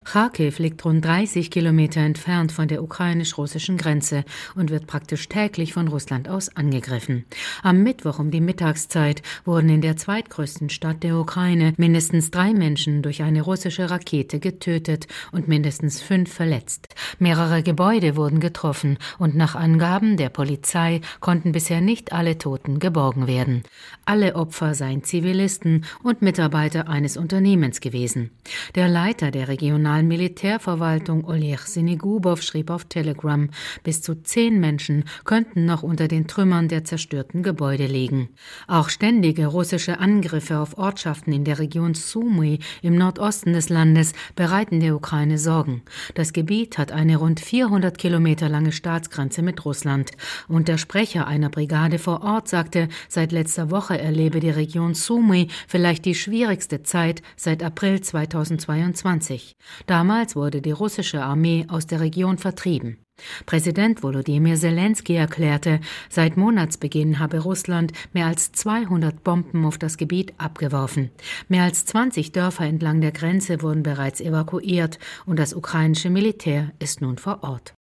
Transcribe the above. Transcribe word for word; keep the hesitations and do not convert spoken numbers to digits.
Charkiw liegt rund dreißig Kilometer entfernt von der ukrainisch-russischen Grenze und wird praktisch täglich von Russland aus angegriffen. Am Mittwoch um die Mittagszeit wurden in der zweitgrößten Stadt der Ukraine mindestens drei Menschen durch eine russische Rakete getötet und mindestens fünf verletzt. Mehrere Gebäude wurden getroffen und nach Angaben der Polizei konnten bisher nicht alle Toten geborgen werden. Alle Opfer seien Zivilisten und Mitarbeiter eines Unternehmens gewesen. Der Leiter der regionalen Militärverwaltung Oleg Sinigubow schrieb auf Telegram, bis zu zehn Menschen könnten noch unter den Trümmern der zerstörten Gebäude liegen. Auch ständige russische Angriffe auf Ortschaften in der Region Sumy im Nordosten des Landes bereiten der Ukraine Sorgen. Das Gebiet hat eine rund vierhundert Kilometer lange Staatsgrenze mit Russland. Und der Sprecher einer Brigade vor Ort sagte, seit letzter Woche erlebe die Region Sumy vielleicht die schwierigste Zeit seit April zweitausendzweiundzwanzig. Damals wurde die russische Armee aus der Region vertrieben. Präsident Volodymyr Selenskyj erklärte, seit Monatsbeginn habe Russland mehr als zweihundert Bomben auf das Gebiet abgeworfen. Mehr als zwanzig Dörfer entlang der Grenze wurden bereits evakuiert und das ukrainische Militär ist nun vor Ort.